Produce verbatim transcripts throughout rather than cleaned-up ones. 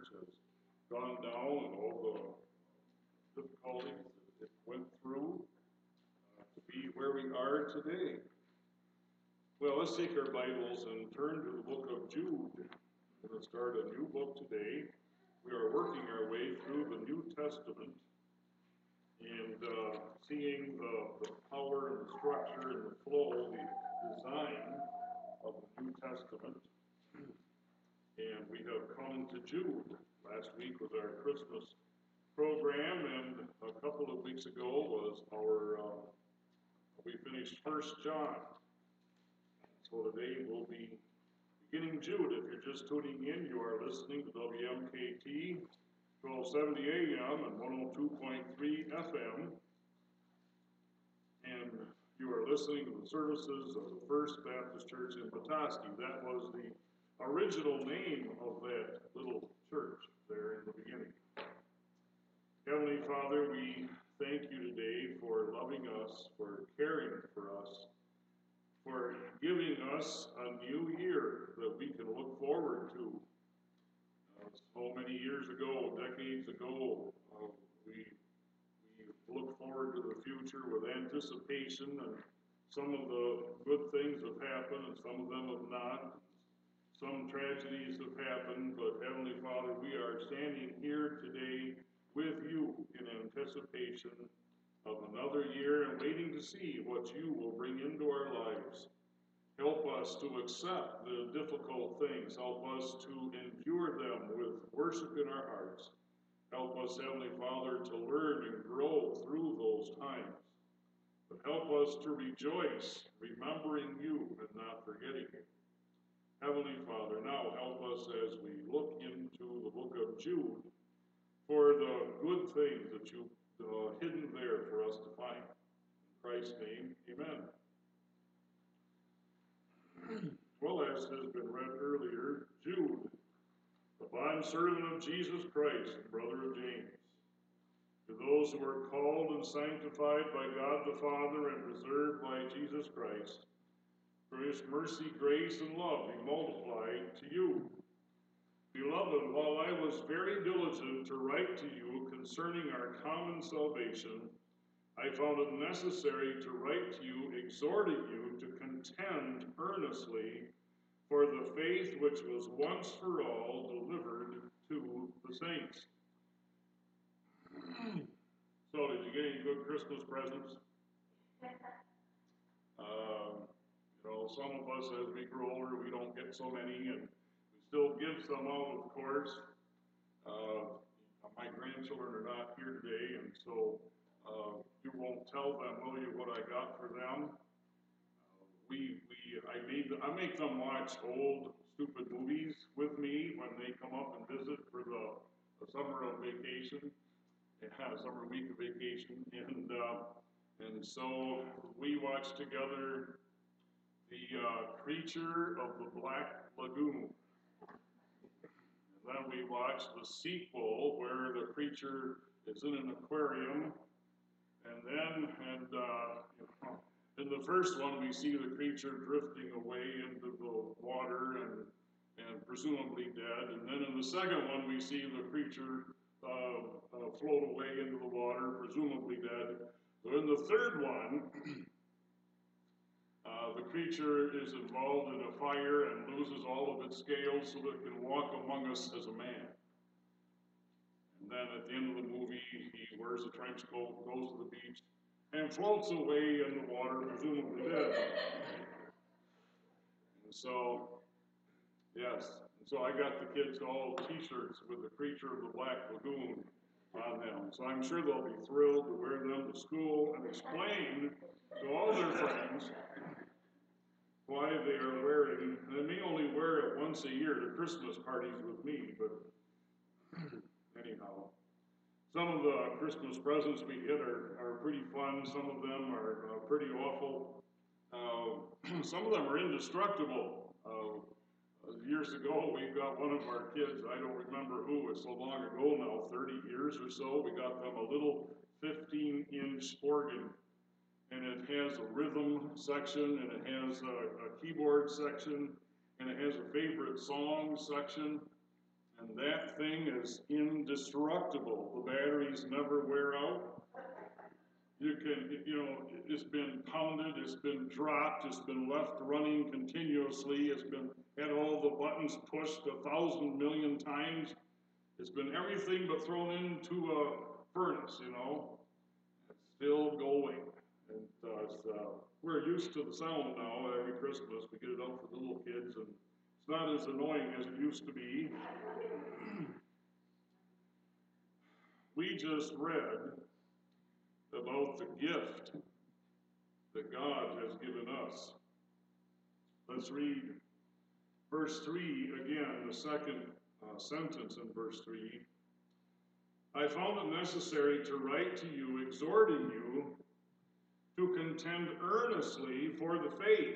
church has gone down and all the difficulties that it went through uh, to be where we are today. Well, let's take our Bibles and turn to the book of Jude. We're going to start a new book today. We are working our way through the New Testament and uh, seeing the, the power and the structure and the flow, the design of the New Testament. And we have come to Jude. Last week was our Christmas program, and a couple of weeks ago was our, uh, we finished First John. So today we'll be beginning Jude. If you're just tuning in, you are listening to W M K T, twelve seventy A M and one oh two point three F M. And you are listening to the services of the First Baptist Church in Petoskey. That was the original name of that little church there in the beginning. Heavenly Father, we thank you today for loving us, for caring for us, for giving us a new year that we can look forward to. Uh, so many years ago, decades ago, uh, we, we look forward to the future with anticipation, and some of the good things have happened and some of them have not. Some tragedies have happened, but Heavenly Father, we are standing here today with you in anticipation of another year and waiting to see what you will bring into our lives. Help us to accept the difficult things. Help us to endure them with worship in our hearts. Help us, Heavenly Father, to learn and grow through those times. But help us to rejoice, remembering you and not forgetting you. Heavenly Father, now help us as we look into the book of Jude for the good things that you've uh, hidden there for us to find. In Christ's name, amen. Well, as has been read earlier, Jude, the bondservant of Jesus Christ and brother of James, to those who are called and sanctified by God the Father and preserved by Jesus Christ, for his mercy, grace, and love be multiplied to you. Beloved, while I was very diligent to write to you concerning our common salvation, I found it necessary to write to you, exhorting you to contend earnestly for the faith which was once for all delivered to the saints. So, did you get any good Christmas presents? Um, you know, some of us, as we grow older, we don't get so many, and we still give some out, of course. Uh, my grandchildren are not here today, and so uh, you won't tell them, will you, what I got for them? Uh, we, we, I made, I make them watch old, stupid movies with me when they come up and visit for the, the summer of vacation, yeah, summer week of vacation, and uh, and so we watched together the uh, Creature of the Black Lagoon. And then we watched the sequel where the creature is in an aquarium. And then, and uh, you know, in the first one, we see the creature drifting away into the water and, and presumably dead. And then in the second one, we see the creature uh, uh, float away into the water, presumably dead. So in the third one, Uh, the creature is involved in a fire and loses all of its scales so that it can walk among us as a man. And then at the end of the movie, he wears a trench coat, goes to the beach, and floats away in the water, presumably dead. And so, yes, and so I got the kids all t-shirts with the Creature of the Black Lagoon on them. So I'm sure they'll be thrilled to wear them to school and explain to all their friends why they are wearing, and they may only wear it once a year to Christmas parties with me, but anyhow. Some of the Christmas presents we get are, are pretty fun. Some of them are uh, pretty awful. Uh, some of them are indestructible. Uh, years ago, we got one of our kids, I don't remember who, it's so long ago now, thirty years or so, we got them a little fifteen inch organ. And it has a rhythm section, and it has a, a keyboard section, and it has a favorite song section. And that thing is indestructible. The batteries never wear out. You can, you know, it's been pounded, it's been dropped, it's been left running continuously, it's been had all the buttons pushed a thousand million times. It's been everything but thrown into a furnace, you know. It's still going. And uh, it's, uh, we're used to the sound now. Every Christmas we get it up for the little kids, and it's not as annoying as it used to be. We just read about the gift that God has given us. Let's read verse three again, the second uh, sentence in verse three. I found it necessary to write to you, exhorting you to contend earnestly for the faith.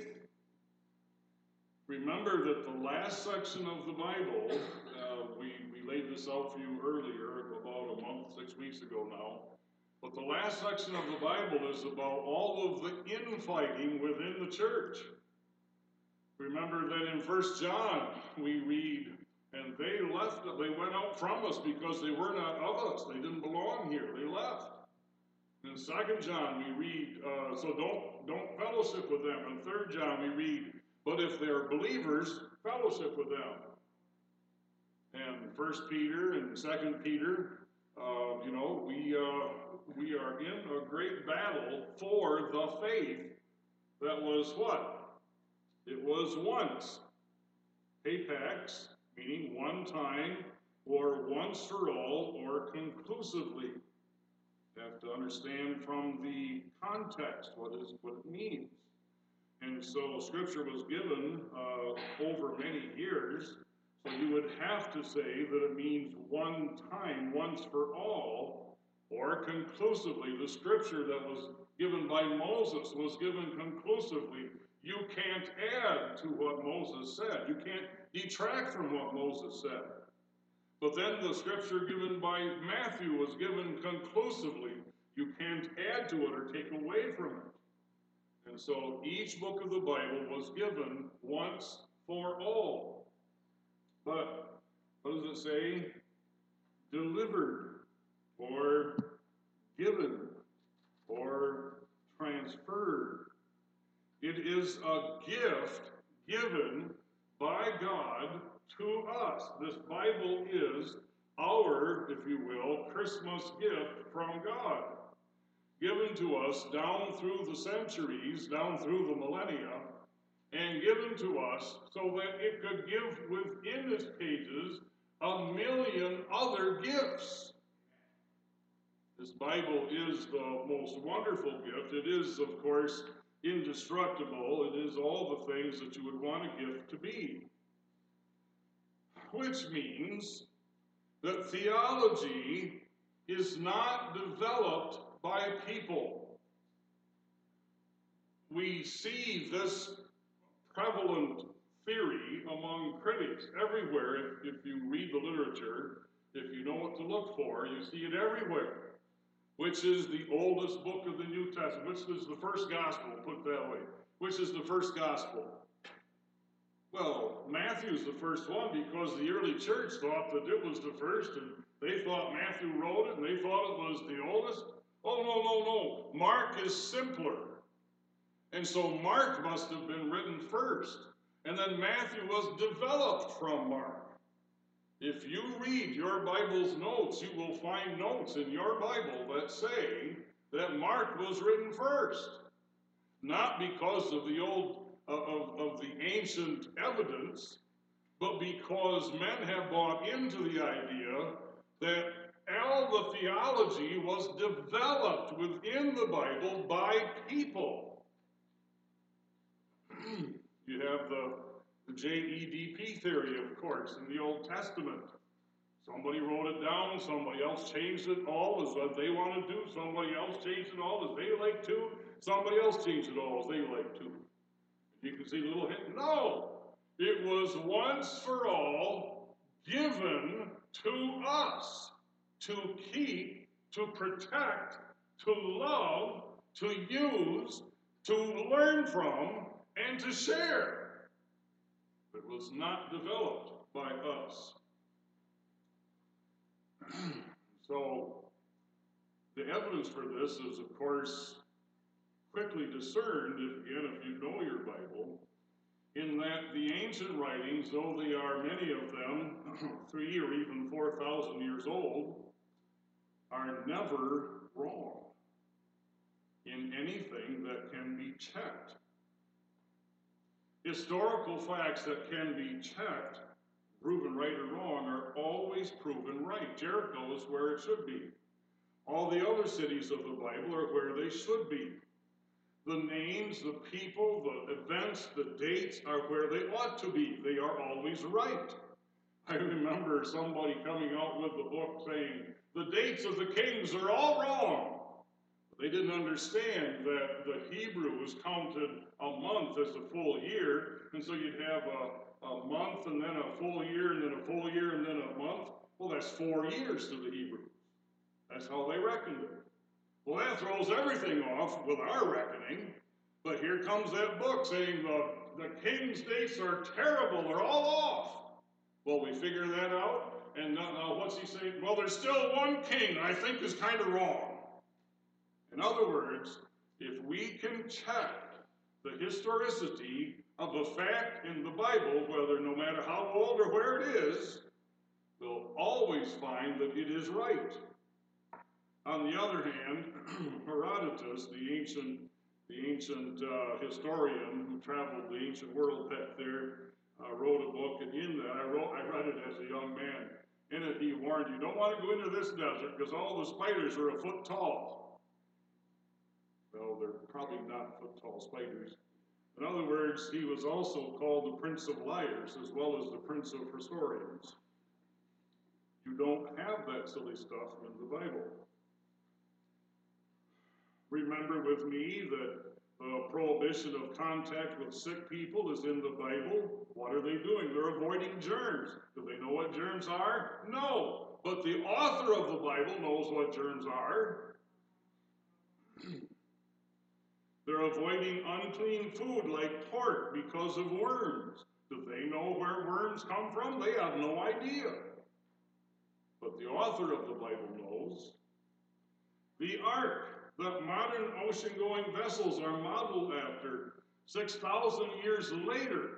Remember that the last section of the Bible, uh, we, we laid this out for you earlier, about a month, six weeks ago now. But the last section of the Bible is about all of the infighting within the church. Remember that in First John we read, and they left, they went out from us because they were not of us. They didn't belong here. They left. In Second John we read, uh, so don't, don't fellowship with them. In Third John we read, but if they're believers, fellowship with them. And First Peter and Second Peter, uh, you know, we uh, we are in a great battle for the faith that was what? It was once. Hapax, meaning one time, or once for all, or conclusively. You have to understand from the context what is what it means. And so Scripture was given uh, over many years, so you would have to say that it means one time, once for all, or conclusively. The Scripture that was given by Moses was given conclusively. You can't add to what Moses said. You can't detract from what Moses said. But then the Scripture given by Matthew was given conclusively. You can't add to it or take away from it. And so each book of the Bible was given once for all. But what does it say? Delivered, or given, or transferred. It is a gift given by God to us. This Bible is our, if you will, Christmas gift from God, given to us down through the centuries, down through the millennia, and given to us so that it could give within its pages a million other gifts. This Bible is the most wonderful gift. It is, of course, indestructible. It is all the things that you would want a gift to be. Which means that theology is not developed by people. We see this prevalent theory among critics everywhere. If, if you read the literature, if you know what to look for, you see it everywhere. Which is the oldest book of the New Testament? Which is the first gospel, put it that way? Which is the first gospel? Well, Matthew's the first one because the early church thought that it was the first, and they thought Matthew wrote it, and they thought it was the oldest. Oh, no, no, no. Mark is simpler. And so Mark must have been written first. And then Matthew was developed from Mark. If you read your Bible's notes, you will find notes in your Bible that say that Mark was written first. Not because of the old, of, of the ancient evidence, but because men have bought into the idea that all the theology was developed within the Bible by people. You have the, the J E D P theory, of course, in the Old Testament. Somebody wrote it down, somebody else changed it all as what they want to do, somebody else changed it all as they like to, somebody else changed it all as they like to. You can see a little hint. No! It was once for all given to us to keep, to protect, to love, to use, to learn from, and to share. It was not developed by us. evidence for this is, of course, quickly discerned, if, again, if you know your Bible, in that the ancient writings, though they are many of them three or even four thousand years old, are never wrong in anything that can be checked. Historical facts that can be checked, proven right or wrong, are always proven right. Jericho is where it should be. All the other cities of the Bible are where they should be. The names, the people, the events, the dates are where they ought to be. They are always right. I remember somebody coming out with the book saying, the dates of the kings are all wrong. They didn't understand that the Hebrews counted a month as a full year, and so you'd have a, a month and then a full year and then a full year and then a month. Well, that's four years to the Hebrews. That's how they reckoned it. Well, that throws everything off with our reckoning, but here comes that book saying the, the king's dates are terrible, they're all off. Well, we figure that out, and now, now what's he saying? Well, there's still one king I think is kind of wrong. In other words, if we can check the historicity of a fact in the Bible, whether no matter how old or where it is, we'll always find that it is right. On the other hand, Herodotus, the ancient, the ancient uh, historian who traveled the ancient world back there, uh, wrote a book, and in that, I, wrote, I read it as a young man. In it, he warned you, don't want to go into this desert because all the spiders are a foot tall. Well, they're probably not foot-tall spiders. In other words, he was also called the Prince of Liars as well as the Prince of Historians. You don't have that silly stuff in the Bible. Remember with me that the prohibition of contact with sick people is in the Bible. What are they doing? They're avoiding germs. Do they know what germs are? No. But the author of the Bible knows what germs are. They're avoiding unclean food like pork because of worms. Do they know where worms come from? They have no idea. But the author of the Bible knows. The ark that modern ocean-going vessels are modeled after six thousand years later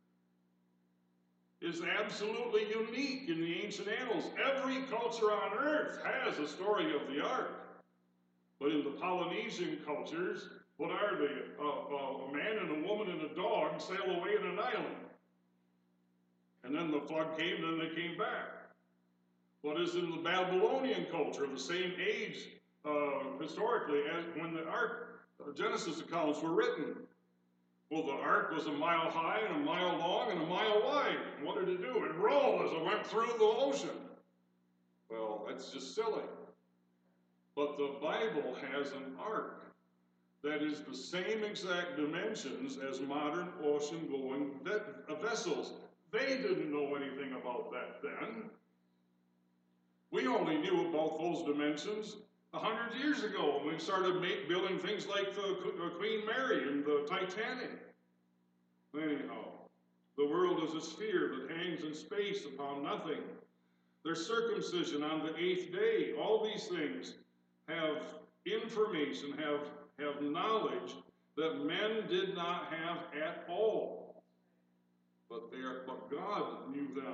is absolutely unique in the ancient annals. Every culture on earth has a story of the ark. But in the Polynesian cultures, what are they? Uh, uh, a man and a woman and a dog sail away in an island. And then the flood came, and then they came back. What is in the Babylonian culture, the same age uh, historically as when the Ark, uh, Genesis accounts were written? Well, the Ark was a mile high and a mile long and a mile wide. And what did it do? It rolled as it went through the ocean. Well, that's just silly. But the Bible has an ark that is the same exact dimensions as modern ocean-going vessels. They didn't know anything about that then. We only knew about those dimensions a hundred years ago when we started make, building things like the Queen Mary and the Titanic. Anyhow, the world is a sphere that hangs in space upon nothing. There's circumcision on the eighth day. All these things have information, have have knowledge that men did not have at all. But, they are, but God knew them.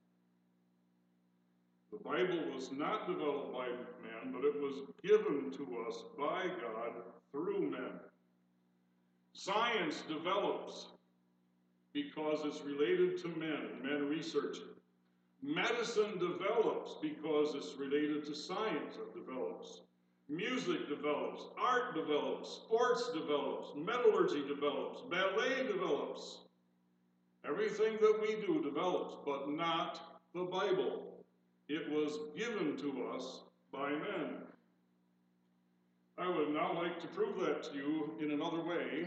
The Bible was not developed by men, but it was given to us by God through men. Science develops because it's related to men, and men research it. Medicine develops because it's related to science that develops. Music develops, art develops, sports develops, metallurgy develops, ballet develops. Everything that we do develops, but not the Bible. It was given to us by men. I would now like to prove that to you in another way.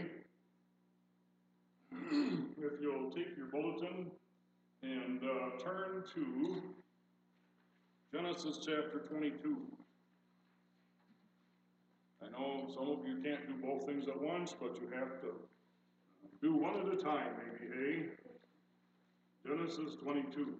If you'll take your bulletin and uh, turn to Genesis chapter twenty-two. I know some of you can't do both things at once, but you have to do one at a time, maybe, eh? Genesis twenty-two.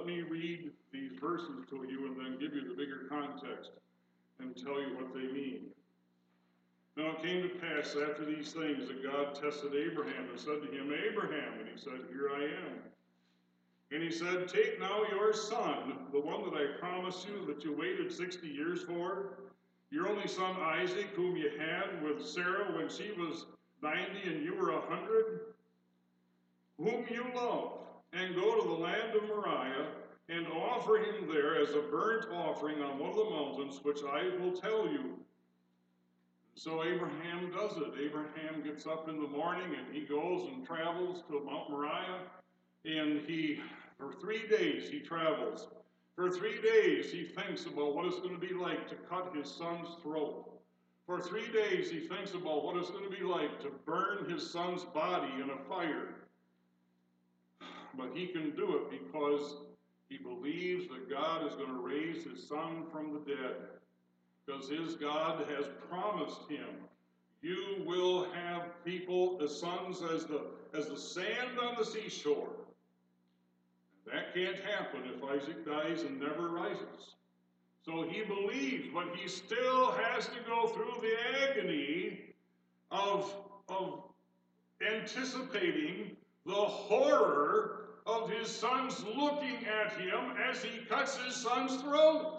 let me read these verses to you and then give you the bigger context and tell you what they mean. Now it came to pass after these things that God tested Abraham and said to him, Abraham, and he said, Here I am. And he said, Take now your son, the one that I promised you that you waited sixty years for, your only son Isaac, whom you had with Sarah when she was ninety and you were a hundred, whom you love, and go to the land of Moriah and offer him there as a burnt offering on one of the mountains, which I will tell you. So Abraham does it. Abraham gets up in the morning and he goes and travels to Mount Moriah, and he, for three days he travels. For three days he thinks about what it's going to be like to cut his son's throat. For three days he thinks about what it's going to be like to burn his son's body in a fire. But he can do it because he believes that God is going to raise his son from the dead. Because his God has promised him, you will have people as sons as the, as the sand on the seashore. That can't happen if Isaac dies and never rises. So he believes, but he still has to go through the agony of, of anticipating the horror of his sons looking at him as he cuts his son's throat.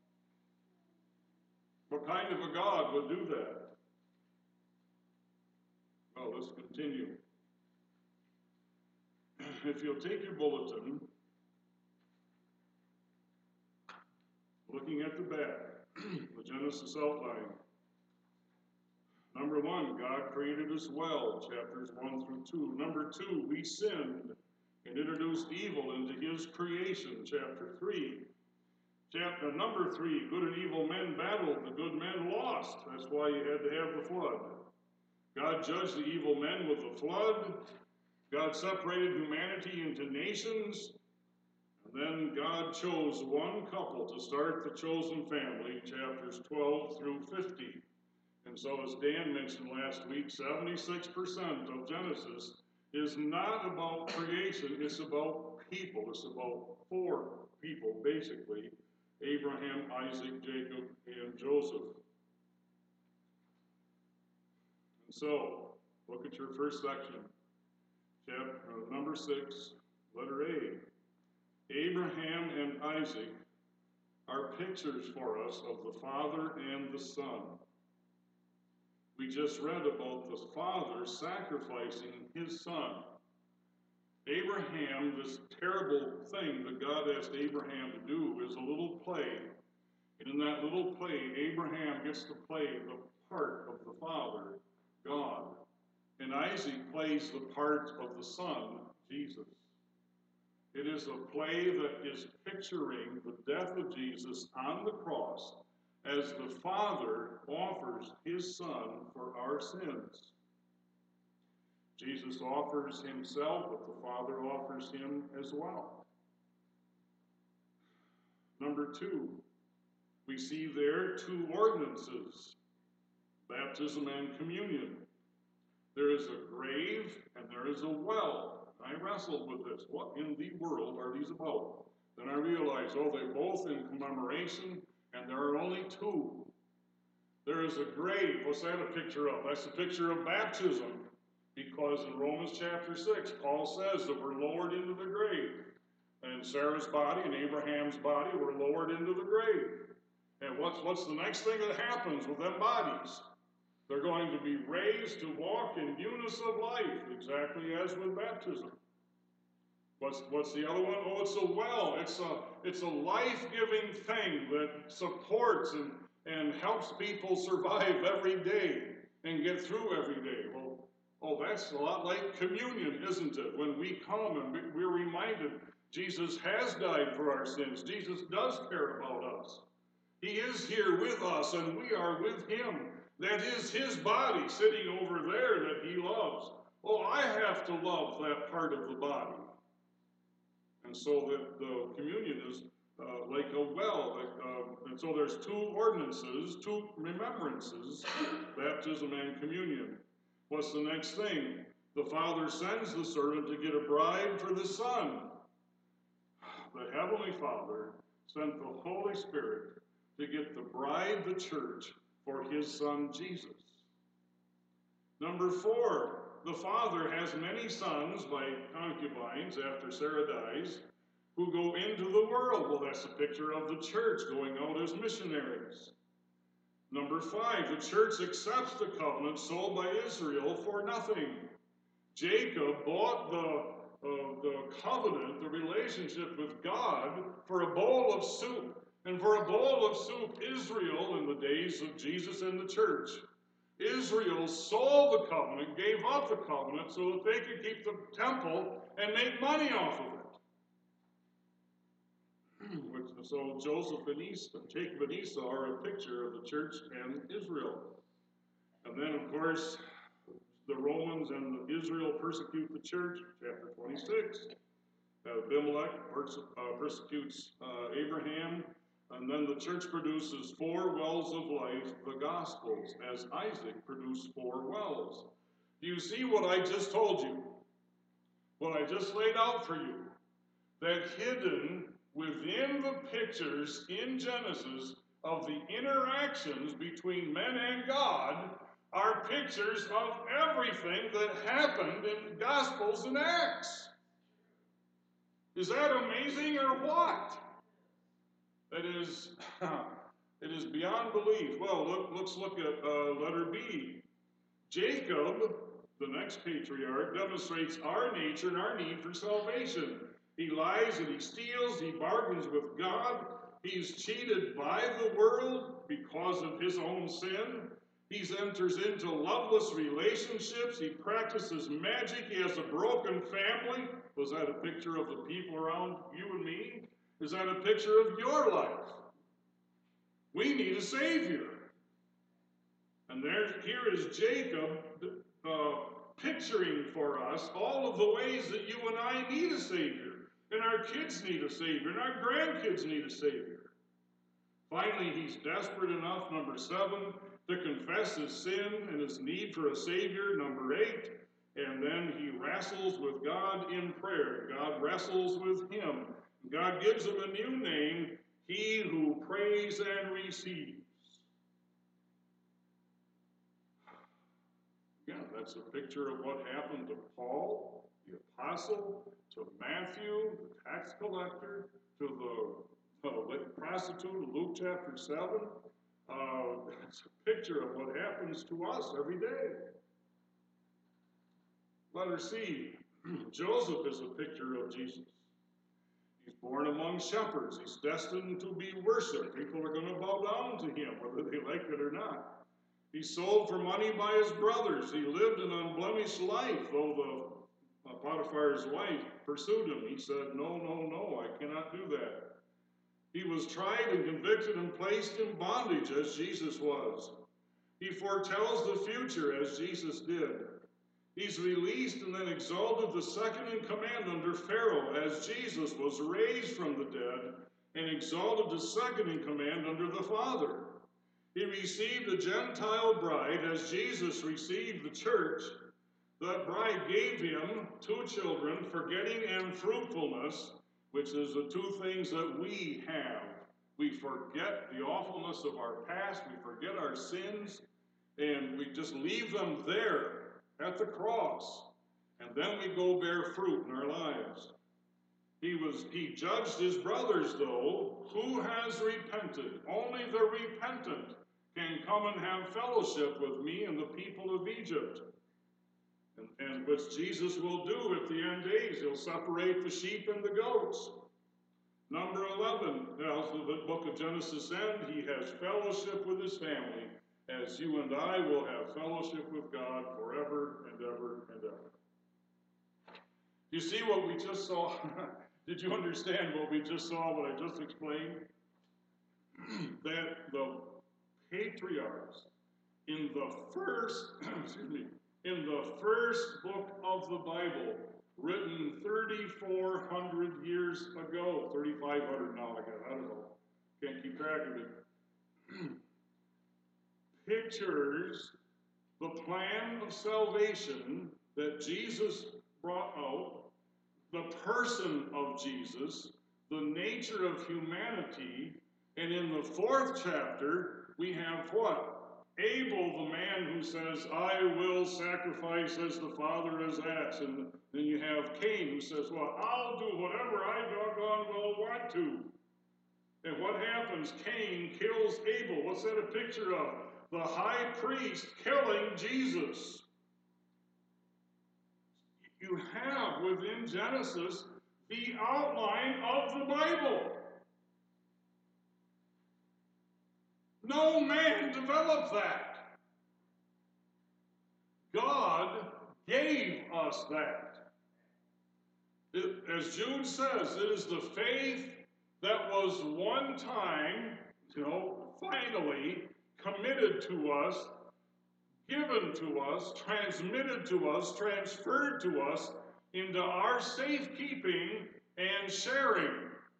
What kind of a God would do that? Well, let's continue. If you'll take your bulletin, looking at the back, the Genesis outline. Number one, God created us well, chapters one through two. Number two, we sinned and introduced evil into his creation, chapter three. Chapter number three, good and evil men battled, the good men lost. That's why you had to have the flood. God judged the evil men with the flood. God separated humanity into nations. And then God chose one couple to start the chosen family, chapters twelve through fifty. And so as Dan mentioned last week, seventy-six percent of Genesis is not about creation, it's about people. It's about four people, basically. Abraham, Isaac, Jacob, and Joseph. And so, look at your first section. Chapter uh, number six, letter A. Abraham and Isaac are pictures for us of the Father and the Son. We just read about the Father sacrificing his Son. Abraham, this terrible thing that God asked Abraham to do is a little play. And in that little play, Abraham gets to play the part of the Father, God. And Isaac plays the part of the Son, Jesus. It is a play that is picturing the death of Jesus on the cross as the Father offers his Son for our sins. Jesus offers himself, but the Father offers him as well. Number two, we see there two ordinances, baptism and communion. There is a grave and there is a well. I wrestled with this. What in the world are these about? Then I realized, oh, they're both in commemoration, and there are only two. There is a grave. What's that a picture of? That's a picture of baptism. Because in Romans chapter six, Paul says that we're lowered into the grave. And Sarah's body and Abraham's body were lowered into the grave. And what's, what's the next thing that happens with them bodies? They're going to be raised to walk in newness of life, exactly as with baptism. What's, what's the other one? Oh, it's a well. It's a, it's a life-giving thing that supports and, and helps people survive every day and get through every day. Well, oh, that's a lot like communion, isn't it? When we come and we're reminded Jesus has died for our sins. Jesus does care about us. He is here with us, and we are with him. That is his body sitting over there that he loves. Oh, I have to love that part of the body. And so that the communion is uh, like a well. Like, uh, and so there's two ordinances, two remembrances, baptism and communion. What's the next thing? The Father sends the servant to get a bride for the Son. the Heavenly Father sent the Holy Spirit to get the bride, the church, for his Son, Jesus. Number four, the Father has many sons by concubines after Sarah dies who go into the world. Well, that's a picture of the church going out as missionaries. Number five, the church accepts the covenant sold by Israel for nothing. Jacob bought the, uh, the covenant, the relationship with God, for a bowl of soup. And for a bowl of soup, Israel, in the days of Jesus and the church, Israel sold the covenant, gave up the covenant so that they could keep the temple and make money off of it. So Joseph and Esau, Jacob and Esau are a picture of the church and Israel. And then, of course, the Romans and Israel persecute the church, chapter twenty-six. Abimelech perse uh, persecutes uh, Abraham. And then the church produces four wells of life, the Gospels, as Isaac produced four wells. Do you see what I just told you? What I just laid out for you? That hidden within the pictures in Genesis of the interactions between men and God are pictures of everything that happened in Gospels and Acts. Is that amazing or what? That is, it is beyond belief. Well, look, let's look at uh, letter B. Jacob, the next patriarch, demonstrates our nature and our need for salvation. He lies and he steals, he bargains with God, he's cheated by the world because of his own sin. He enters into loveless relationships, he practices magic, he has a broken family. Was that a picture of the people around you and me? Is that a picture of your life? We need a Savior. And there, here is Jacob uh, picturing for us all of the ways that you and I need a Savior. And our kids need a Savior, and our grandkids need a Savior. Finally, he's desperate enough, number seven, to confess his sin and his need for a Savior, number eight. And then he wrestles with God in prayer. God wrestles with him. God gives him a new name, he who prays and receives. Again, that's a picture of what happened to Paul, the apostle, to Matthew, the tax collector, to the uh, prostitute in Luke chapter seven. Uh, it's a picture of what happens to us every day. Letter C. Joseph is a picture of Jesus. He's born among shepherds. He's destined to be worshipped. People are going to bow down to him, whether they like it or not. He's sold for money by his brothers. He lived an unblemished life, though the Uh, Potiphar's wife pursued him. He said, no, no, no, I cannot do that. He was tried and convicted and placed in bondage as Jesus was. He foretells the future as Jesus did. He's released and then exalted the second in command under Pharaoh as Jesus was raised from the dead and exalted the second in command under the Father. He received a Gentile bride as Jesus received the church. That bride gave him two children, forgetting and fruitfulness, which is the two things that we have. We forget the awfulness of our past, we forget our sins, and we just leave them there at the cross. And then we go bear fruit in our lives. He was he judged his brothers, though. Who has repented? Only the repentant can come and have fellowship with me and the people of Egypt. And, and which Jesus will do at the end days. He'll separate the sheep and the goats. Number eleven, as the book of Genesis ends, he has fellowship with his family, as you and I will have fellowship with God forever and ever and ever. You see what we just saw? Did you understand what we just saw, what I just explained? That the patriarchs in the first, excuse me, in the first book of the Bible, written thirty-four hundred years ago, thirty-five hundred now, I guess, I don't know, can't keep track of it, pictures the plan of salvation that Jesus brought out, the person of Jesus, the nature of humanity. And in the fourth chapter, we have what? Abel, the man who says, I will sacrifice as the Father has asked. And then you have Cain who says, well, I'll do whatever I doggone well want to. And what happens? Cain kills Abel. What's that a picture of? The high priest killing Jesus. You have within Genesis the outline of the Bible. No man developed that. God gave us that. It, as Jude says, it is the faith that was one time, you know, finally committed to us, given to us, transmitted to us, transferred to us into our safekeeping and sharing.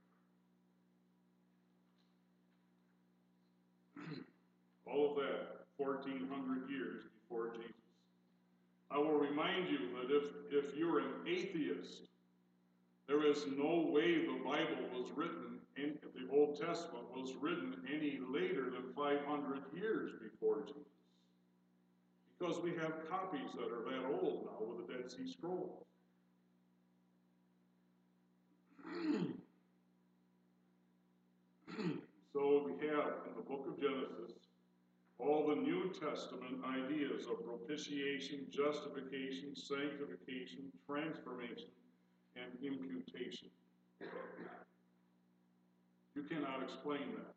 All of that, fourteen hundred years before Jesus. I will remind you that if, if you're an atheist, there is no way the Bible was written, in, the Old Testament was written any later than five hundred years before Jesus. Because we have copies that are that old now with the Dead Sea Scrolls. So we have in the book of Genesis all the New Testament ideas of propitiation, justification, sanctification, transformation, and imputation. You cannot explain that,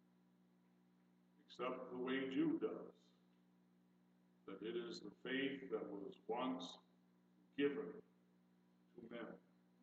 except the way Jude does. That it is the faith that was once given to men.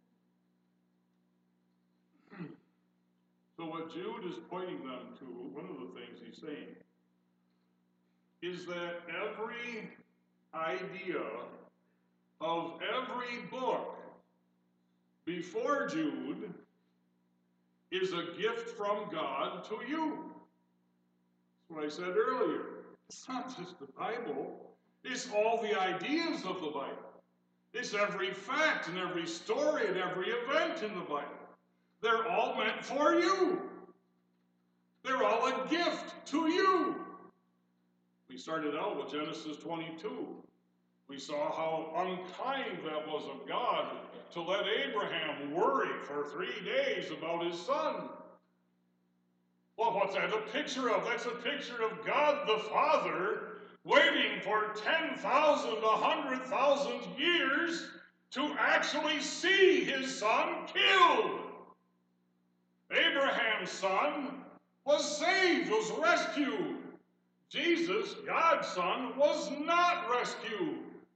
So what Jude is pointing them to, one of the things he's saying, is that every idea of every book before Jude is a gift from God to you. That's what I said earlier. It's not just the Bible. It's all the ideas of the Bible. It's every fact and every story and every event in the Bible. They're all meant for you. They're all a gift to you. We started out with Genesis twenty-two. We saw how unkind that was of God to let Abraham worry for three days about his son. Well, what's that a picture of? That's a picture of God the Father waiting for ten thousand, one hundred thousand years to actually see his son killed. Abraham's son was saved, was rescued. Jesus, God's son, was not rescued.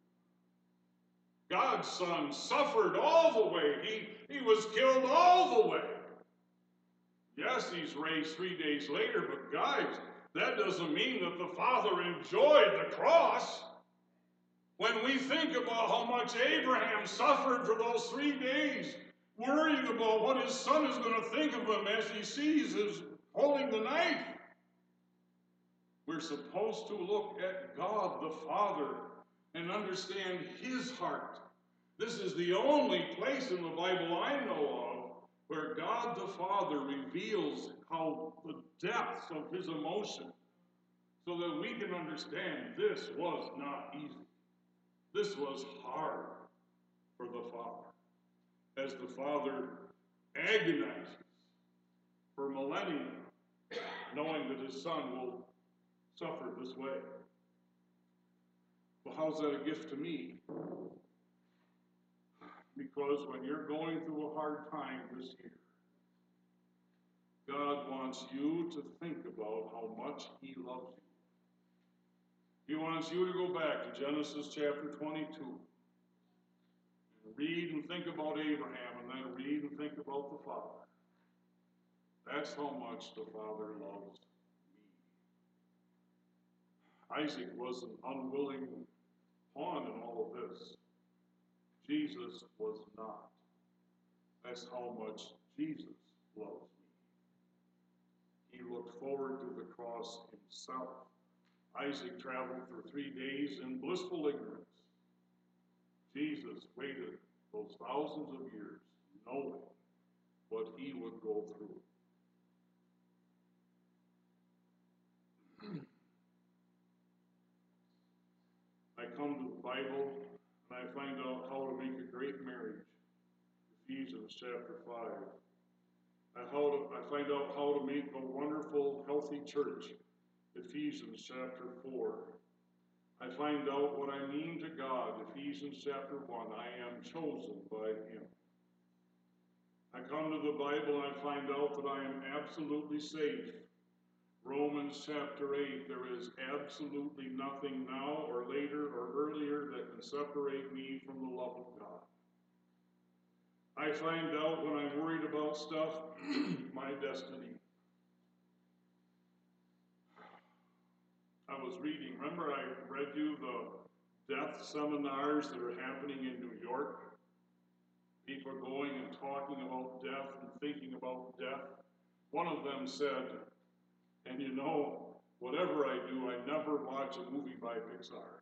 God's son suffered all the way. He, he was killed all the way. Yes, he's raised three days later, but guys, that doesn't mean that the Father enjoyed the cross. When we think about how much Abraham suffered for those three days, worrying about what his son is going to think of him as he sees his holding the knife, we're supposed to look at God the Father and understand his heart. This is the only place in the Bible I know of where God the Father reveals how the depths of his emotion so that we can understand this was not easy. This was hard for the Father. As the Father agonizes for millennia, knowing that his Son will suffer this way. Well, how's that a gift to me? Because when you're going through a hard time this year, God wants you to think about how much he loves you. He wants you to go back to Genesis chapter twenty-two and read and think about Abraham and then read and think about the Father. That's how much the Father loves me. Isaac was an unwilling pawn in all of this. Jesus was not. That's how much Jesus loves me. He looked forward to the cross himself. Isaac traveled for three days in blissful ignorance. Jesus waited those thousands of years knowing what he would go through. I come to the Bible and I find out how to make a great marriage. Ephesians chapter five. I, how to, I find out how to make a wonderful, healthy church. Ephesians chapter four. I find out what I mean to God. Ephesians chapter one. I am chosen by him. I come to the Bible and I find out that I am absolutely safe. Romans chapter eight, there is absolutely nothing now or later or earlier that can separate me from the love of God. I find out when I'm worried about stuff, my destiny. I was reading, remember I read you the death seminars that are happening in New York? People are going and talking about death and thinking about death. One of them said, and you know, whatever I do, I never watch a movie by Pixar.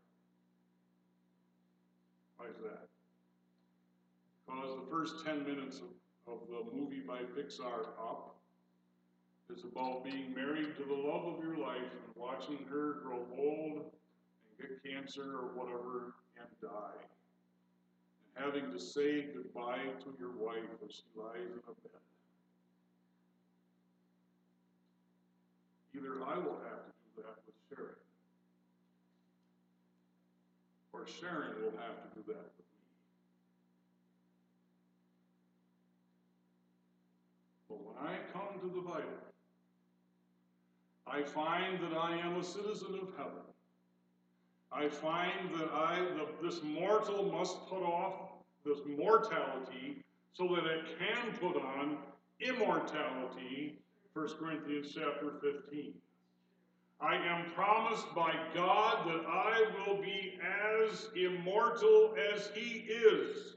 Why is that? Because the first ten minutes of, of the movie by Pixar up is about being married to the love of your life and watching her grow old and get cancer or whatever and die. And having to say goodbye to your wife as she lies in a bed. Either I will have to do that with Sharon, or Sharon will have to do that with me. But when I come to the Bible, I find that I am a citizen of heaven. I find that I, the, this mortal must put off this mortality so that it can put on immortality. First Corinthians chapter fifteen. I am promised by God that I will be as immortal as he is.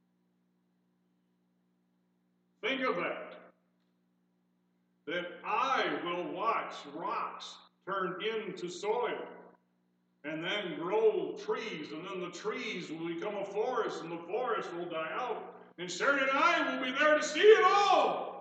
Think of that. That I will watch rocks turn into soil and then grow trees, and then the trees will become a forest, and the forest will die out. And Sharon and I will be there to see it all.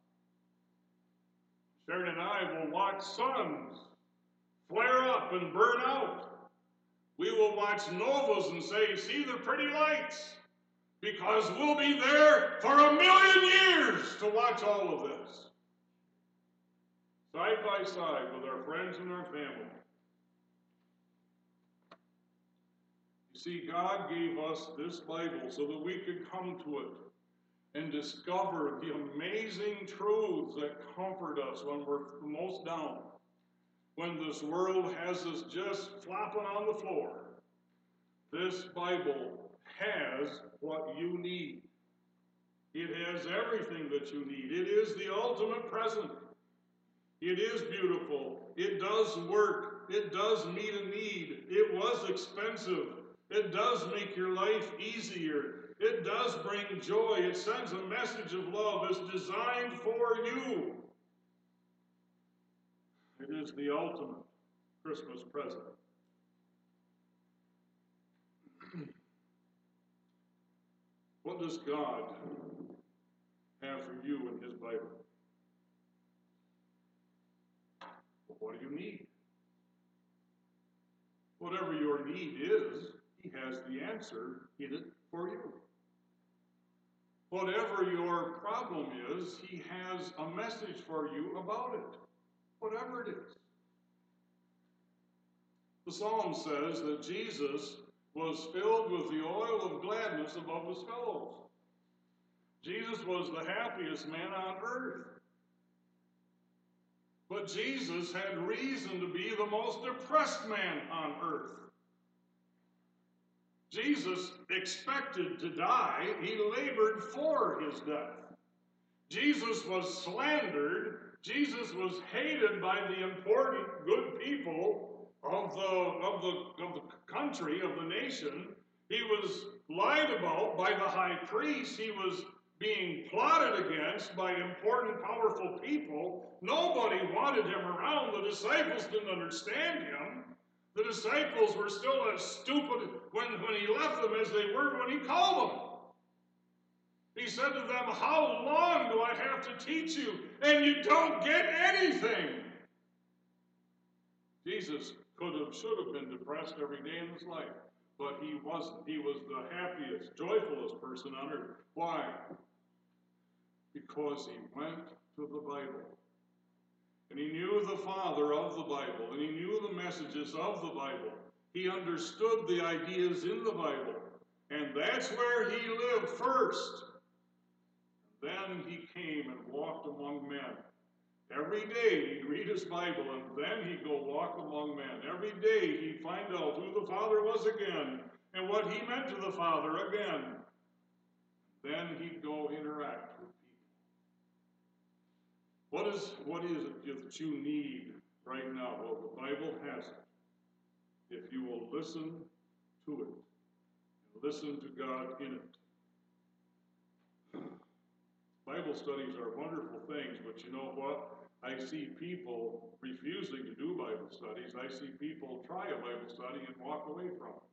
Sharon and I will watch suns flare up and burn out. We will watch novas and say, see the pretty lights, because we'll be there for a million years to watch all of this. Side by side with our friends and our family. You see, God gave us this Bible so that we could come to it and discover the amazing truths that comfort us when we're most down, when this world has us just flopping on the floor. This Bible has what you need. It has everything that you need. It is the ultimate present. It is beautiful. It does work. It does meet a need. It was expensive. It does make your life easier. It does bring joy. It sends a message of love. It's designed for you. It is the ultimate Christmas present. What does God have for you in his Bible? Well, what do you need? Whatever your need is, he has the answer in it for you. Whatever your problem is, he has a message for you about it. Whatever it is. The Psalm says that Jesus was filled with the oil of gladness above his fellows. Jesus was the happiest man on earth. But Jesus had reason to be the most depressed man on earth. Jesus expected to die. He labored for his death. Jesus was slandered. Jesus was hated by the important, good people of the, of the, of the country, of the nation. He was lied about by the high priest. He was being plotted against by important, powerful people. Nobody wanted him around. The disciples didn't understand him. The disciples were still as stupid when, when he left them as they were when he called them. He said to them, how long do I have to teach you, and you don't get anything? Jesus could have, should have been depressed every day in his life, but he wasn't. He was the happiest, joyfulest person on earth. Why? Because he went to the Bible. And he knew the Father of the Bible, and he knew the messages of the Bible. He understood the ideas in the Bible, and that's where he lived first. Then he came and walked among men. Every day he'd read his Bible, and then he'd go walk among men. Every day he'd find out who the Father was again, and what he meant to the Father again. Then he'd go interact with people. What is, what is it that you need right now? Well, the Bible has it. If you will listen to it, and listen to God in it. Bible studies are wonderful things, but you know what? I see people refusing to do Bible studies. I see people try a Bible study and walk away from it.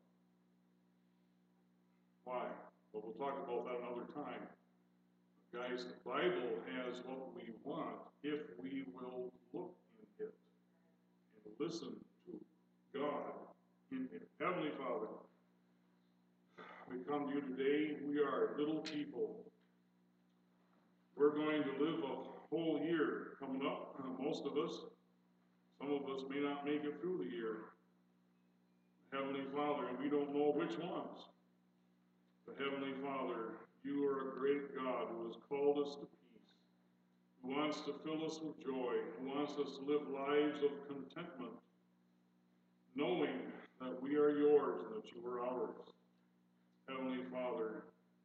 Why? Well, we'll talk about that another time. Guys, the Bible has what we want if we will look in it and listen to God in it. Heavenly Father, we come to you today. We are little people. We're going to live a whole year coming up, uh, most of us. Some of us may not make it through the year. Heavenly Father, and we don't know which ones. But Heavenly Father, you are a great God who has called us to peace, who wants to fill us with joy, who wants us to live lives of contentment, knowing that we are yours and that you are ours. Heavenly Father,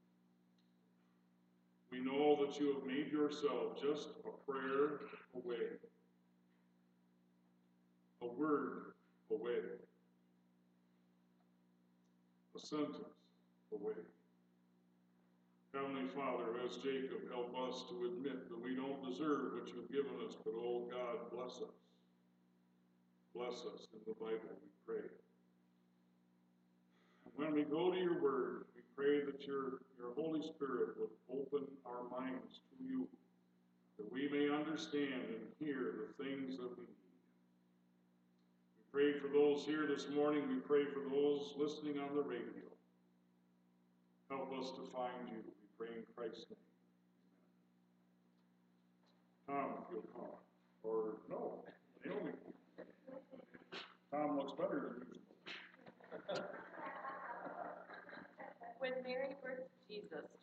we know that you have made yourself just a prayer away, a word away, a sentence away. Heavenly Father, as Jacob, help us to admit that we don't deserve what you've given us, but oh God, bless us. Bless us in the Bible, we pray. And when we go to your word, we pray that your, your Holy Spirit would open our minds to you, that we may understand and hear the things that we need. We pray for those here this morning. We pray for those listening on the radio. Help us to find you. We pray in Christ's name. Tom, if you'll come. Or no, Naomi. Tom looks better than usual. When Mary birthed Jesus,